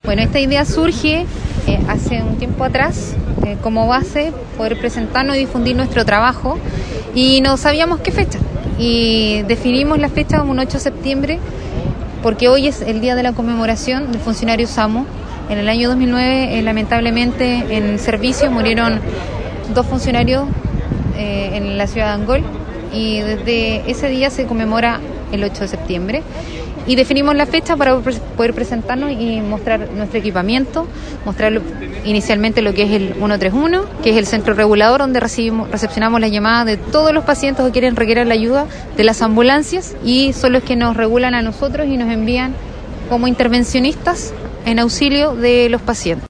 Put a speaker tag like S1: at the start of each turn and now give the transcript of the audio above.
S1: Bueno, esta idea surge hace un tiempo atrás como base, poder presentarnos y difundir nuestro trabajo, y no sabíamos qué fecha. Y definimos la fecha como un 8 de septiembre, porque hoy es el día de la conmemoración del funcionario SAMU. En el año 2009, lamentablemente, en servicio murieron 2 funcionarios en la ciudad de Angol, y desde ese día se conmemora el 8 de septiembre. Y definimos la fecha para poder presentarnos y mostrar nuestro equipamiento, mostrar inicialmente lo que es el 131, que es el centro regulador donde recepcionamos las llamadas de todos los pacientes que quieren requerir la ayuda de las ambulancias, y son los que nos regulan a nosotros y nos envían como intervencionistas en auxilio de los pacientes.